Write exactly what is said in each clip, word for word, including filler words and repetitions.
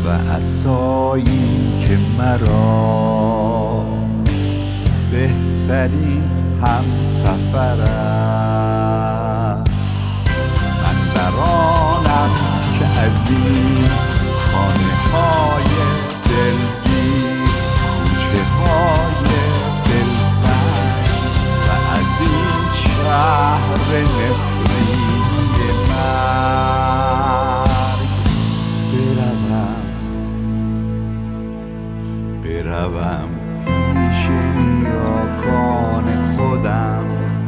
و عصایی که مرا بهترین همسفر است. من برانم که از این خانه های دلگیر، کوچه های دلتنگ و از این شهر نفرین مرگ بروم بروم پیش نیاکان خودم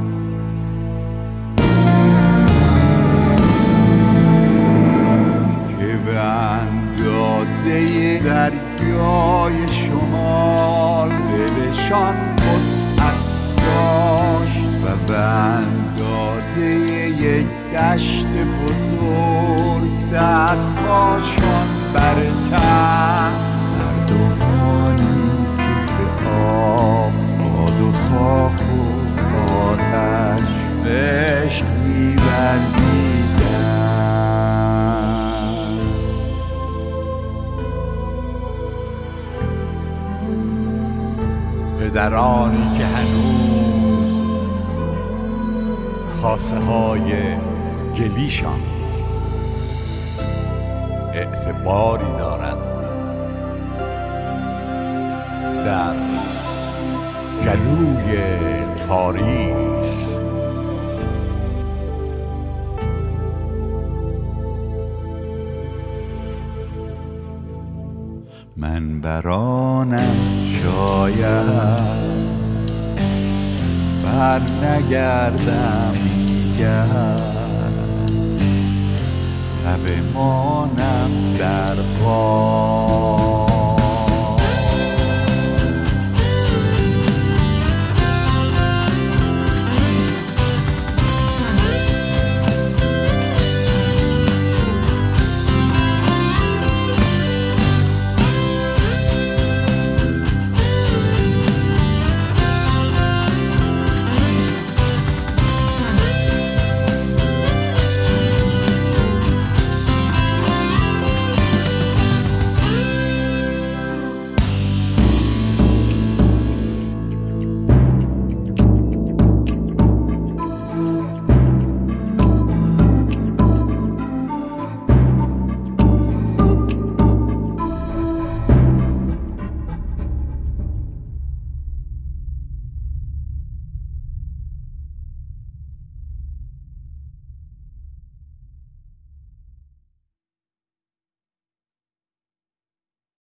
که به اندازه دریای شمال دلشان وسعت داشت و به اندازه یک دشت بزرگ دستهاشان برکند. مردمانی که به آب، باد و خاک و آتش عشق می‌ورزیدند. پدرانی که هنوز کاسه های گلیشان اعتباری دارد در گلوی تاریخ. من برانم شاید بر نگردم دیگر، و بمانم در قا